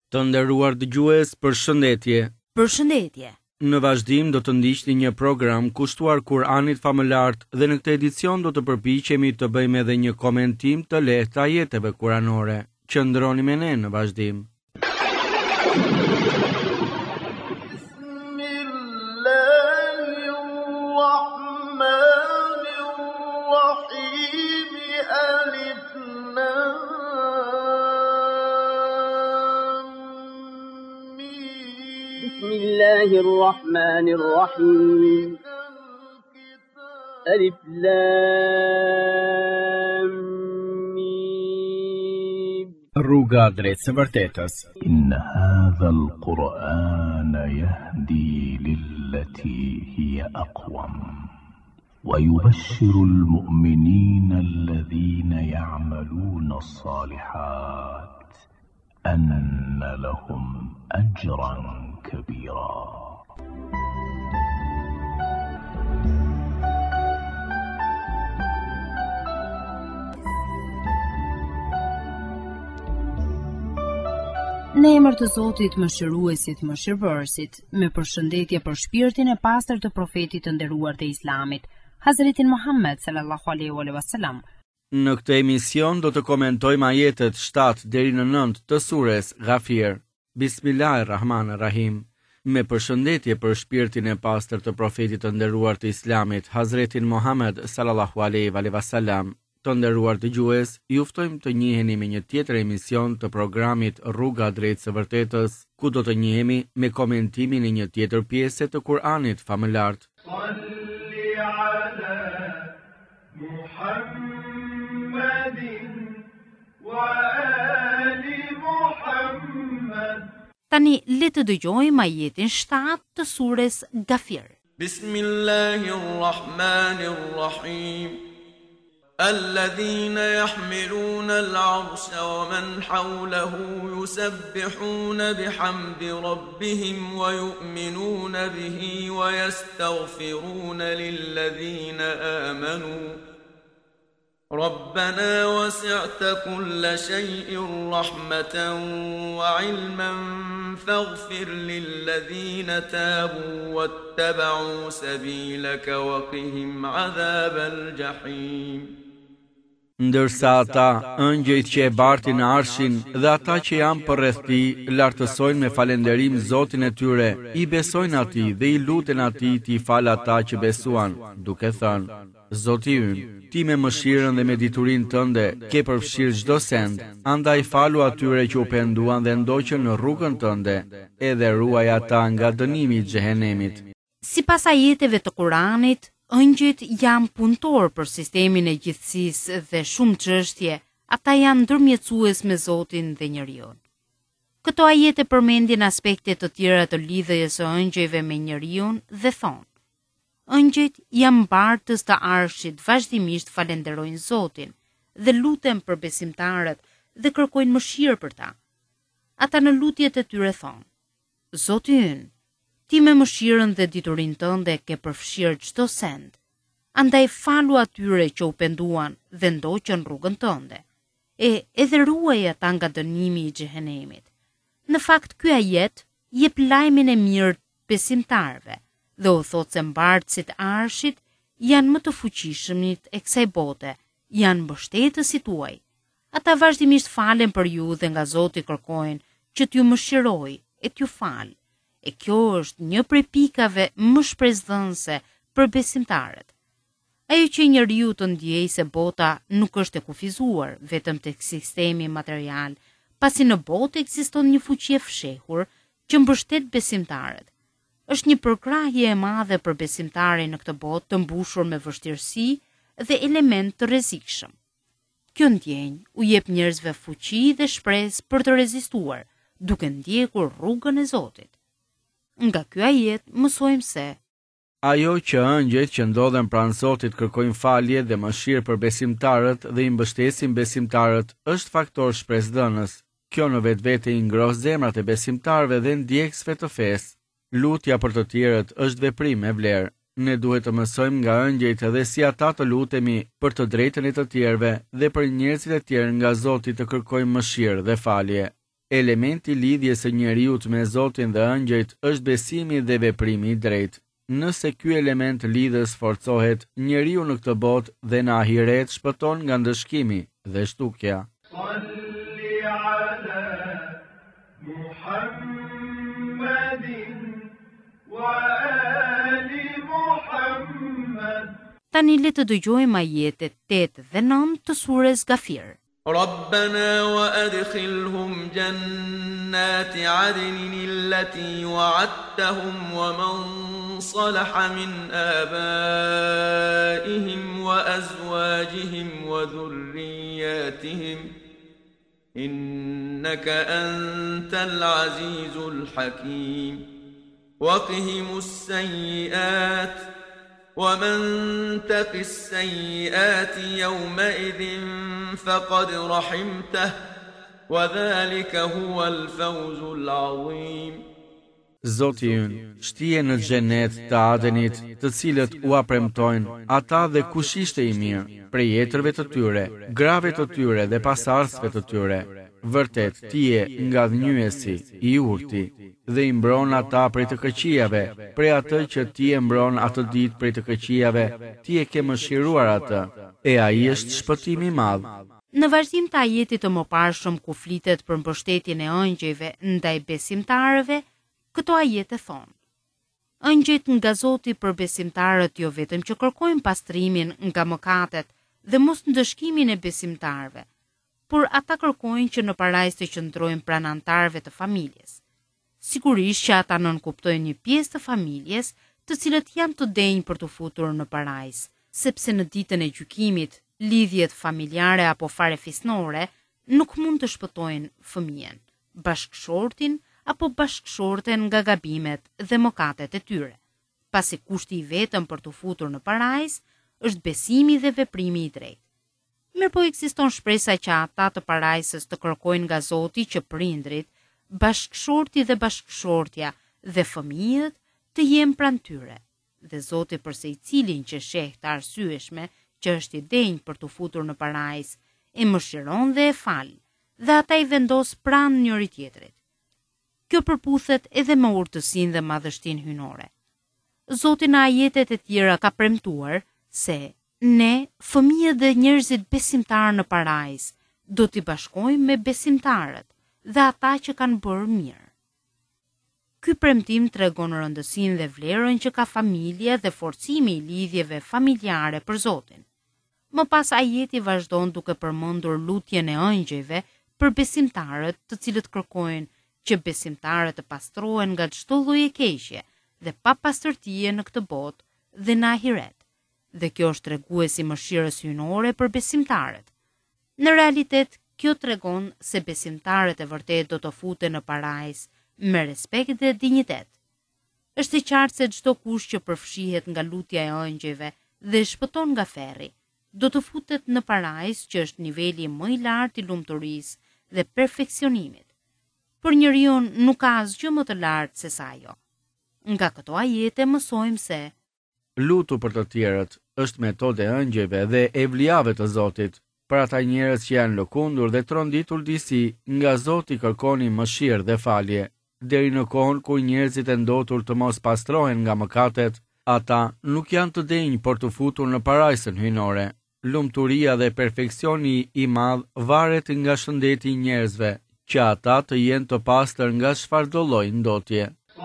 Të nderuar dëgjues, përshëndetje. Përshëndetje. Në vazhdim do të ndiqni një program kushtuar Kur'anit famëlart dhe në këtë edicion do të përpiqemi të bëjmë edhe një komentim të lehtë të ajeteve kuranore. Qëndroni me ne në vazhdim. بسم الله الرحمن الرحيم ألف لام ميم Rruga drejt së vërtetës. إن هذا القرآن يهدي للتي هي أقوم ويبشر المؤمنين الذين يعملون الصالحات أن لهم أجرا كبيرا. Në emër të Zotit Mëshiruesit, Mëshirëbërësit, me përshëndetje për shpirtin e pastër të profetit të nderuar të Islamit, Hazretin Muhammed sallallahu alaihi wasallam. Në këtë emision do të komentojmë ajetet 7 deri në 9 të sures Ghafir. Bismillahirrahmanirrahim. Me përshëndetje për shpirtin e pastër të profetit të nderuar të Islamit, Hazretin Muhammed sallallahu alaihi wasallam. Të nderuar dëgjues, ju ftojmë të njiheni me një tjetër emision të programit Rruga drejt së vërtetës, ku do të njihemi me komentimin e një tjetër pjese të Kur'anit famëlart. Tani le të dëgjojmë ajetin 7 të sures Ghafir. Bismillahirrahmanirrahim. الذين يحملون العرش ومن حوله يسبحون بحمد ربهم ويؤمنون به ويستغفرون للذين آمنوا ربنا وسعت كل شيء رحمة وعلما فاغفر للذين تابوا واتبعوا سبيلك وقهم عذاب الجحيم. Ndërsa ata, ëngjëjt që e bartin arshin dhe ata që janë përreth tij, lartësojnë me falënderim Zotin e tyre, i besojnë atij dhe i luten atij të i falë ata që besuan, duke thënë: Zoti ynë, ti me mëshirën dhe me diturinë tënde ke përfshirë çdo send, andaj falu atyre që u penduan dhe ndoqën në rrugën tënde, edhe ruaj ata nga dënimi i xhehenemit. Sipas ajeteve të Kuranit, ëngjëjt janë punëtor për sistemin e gjithësisë dhe shumë çështje, ata janë ndërmjetësues me Zotin dhe njeriu. Këto ajete përmendin aspekte të tjera të lidhjes së ëngjëjve me njeriu dhe thonë: ëngjëjt janë mbartës të arshit, vazhdimisht falenderojnë Zotin dhe luten për besimtarët dhe kërkojnë mëshirë për ta. Ata në lutjet e tyre thonë: Zoti ynë, ti me mëshirën dhe diturinë tënde ke përfshirë çdo send, andaj falu atyre që u penduan dhe ndoqën rrugën tënde, edhe ruaj ata nga dënimi i xhehenemit. Në fakt, ky ajet jep lajmin e mirë besimtarëve dhe u thot se mbartësit arshit janë më të fuqishmit e kësaj bote, janë mbështetësit tuaj. Ata vazhdimisht falen për ju dhe nga Zoti kërkojnë që t'ju mëshiroj e t'ju falë. E kjo është një prej pikave më shpresdhënëse për besimtarët. Ajo që njeriu të ndjejë se bota nuk është e kufizuar vetëm tek sistemi material, pasi në botë ekziston një fuqi e fshehur që mbështet besimtarët. Është një përkrahje e madhe për besimtarin në këtë botë të mbushur me vështirësi dhe element të rrezikshëm. Kjo ndjenjë u jep njerëzve fuqi dhe shpresë për të rezistuar, duke ndjekur rrugën e Zotit. Nga ky ajet mësojmë se ajo që ëngjëjt që ndodhen pranë Zotit kërkojnë falje dhe mëshirë për besimtarët dhe i mbështesin besimtarët është faktor shpresdhënës. Kjo në vetvete i ngros zemrat e besimtarëve dhe ndjekësve të fesë. Lutja për të tjerët është veprim e vlerë. Ne duhet të mësojmë nga ëngjëjt dhe si ata të lutemi për të drejtën e të tjerëve dhe për njerëzit e tjerë nga Zoti të kërkojmë mëshirë dhe falje. Elementi i lidhjes së njeriut me Zotin dhe ëngjëjt është besimi dhe veprimi i drejtë. Nëse ky element lidhës forcohet, njeriu në këtë botë dhe në ahiret shpëton nga ndëshkimi dhe shtukja. Tani le të dëgjojmë ajetet 8 dhe 9 të surës Ghafir. ربنا وأدخلهم جنات عدن التي وعدتهم ومن صلح من آبائهم وأزواجهم وذرياتهم إنك أنت العزيز الحكيم وقهم السيئات ومن تق السيئات يومئذ فقد رحمته وذلك هو الفوز العظيم. Zoti ynë, shtije në xhenet të Adenit, të cilët u apremtojnë ata dhe kush ishte i mirë, prej jetërve të tyre, grave të tyre dhe pasardhësve të tyre. Vërtet, ti je nga dhënjuesi, i urti, dhe i mbron ata prej të këqijave, prej atë që ti e mbron atë ditë prej të këqijave, ti e ke mëshiruar atë, e ai është shpëtimi i madh. Në vazhdim të ajetit të mëparshëm ku flitet për mbështetjen e ëngjëjve ndaj besimtarëve, këto ajete thonë: Ëngjëjt nga Zoti për besimtarët jo vetëm që kërkojnë pastrimin nga mëkatet dhe mos ndëshkimin e besimtarëve, por ata kërkojnë që në parajs të qëndrojnë pranë anëtarëve të familjes. Sigurisht që ata nënkuptojnë një pjesë të familjes, të cilët janë të denjë për të futur në parajs, sepse në ditën e gjykimit, lidhjet familjare apo farefisnore nuk mund të shpëtojnë fëmijën, bashkëshortin apo bashkëshorten nga gabimet dhe mëkatet e tyre, pasi kushti i vetëm për të futur në parajs është besimi dhe veprimi i drejtë. Mirëpo ekziston shpresa që ata të parajsës të kërkojnë nga Zoti që prindrit, bashkëshorti dhe bashkëshortja dhe fëmijët të jenë pranë tyre, dhe Zoti për secilin që sheh të arsyeshme që është i denjë për të futur në parajs, e mëshiron dhe e fal, dhe ata i vendos pranë njëri tjetrit. Kjo përputhet edhe me urtësinë dhe madhështinë hyjnore. Zoti në ajetet e tjera ka premtuar se ne, fëmijët dhe njerëzit besimtarë në parajs, do t'i bashkojmë me besimtarët dhe ata që kanë bërë mirë. Ky premtim tregon rëndësinë dhe vlerën që ka familja dhe forcimi i lidhjeve familjare për Zotin. Më pas ajeti vazhdon duke përmendur lutjen e ëngjëjve për besimtarët, të cilët kërkojnë që besimtarët të pastrohen nga çdo lloj e keqje dhe pa pastërtie në këtë botë dhe në ahiret. Dhe kjo është treguesi mëshirës hyjnore për besimtarët. Në realitet, kjo tregon se besimtarët e vërtet do të futen në parajs me respekt dhe dinjitet. Është e qartë se çdo kush që përfshihet nga lutja e ëngjëjve dhe shpëton nga ferri, do të futet në parajs, që është niveli më i lartë i lumturisë dhe perfeksionimit. Por njeriu nuk ka asgjë më të lartë se sa ajo. Nga këto ajete mësojmë se lutu për të tjerët është metodë e ëngjëjve dhe e vlijave të Zotit. Për ata njerëz që janë lëkundur dhe tronditur disi, nga Zoti kërkoni mëshirë dhe falje. Deri në kohën kur njerëzit e ndotur të mos pastrohen nga mëkatet, ata nuk janë të denjë për të futur në parajsën hyjnore. Lumturia dhe perfeksioni i madh varet nga shëndeti i njerëzve, që ata të jenë të pastër nga çfarëdo lloji ndotje.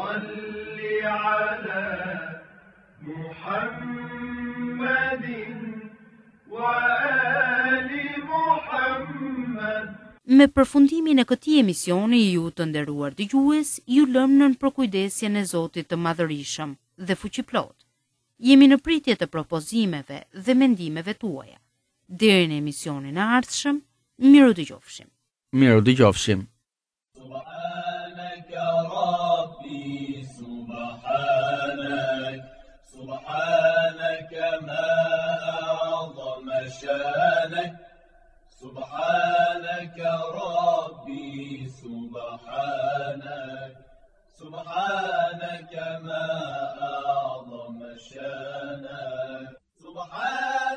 Me përfundimin e këtij emisioni, ju të nderuar dëgjues, ju lëm nën përkujdesjen e Zotit të Madhërisëm dhe Fuqiplot. Jemi në pritje të propozimeve dhe mendimeve tuaja. Deri në emisionin e ardhshëm, miru dëgjofshim. Miru dëgjofshim. Subhanaka Rabbi, subhanak, subhanaka ma a'zama shanak. سبحانك ربي سبحانك سبحانك ما أعظم شانك سبحانك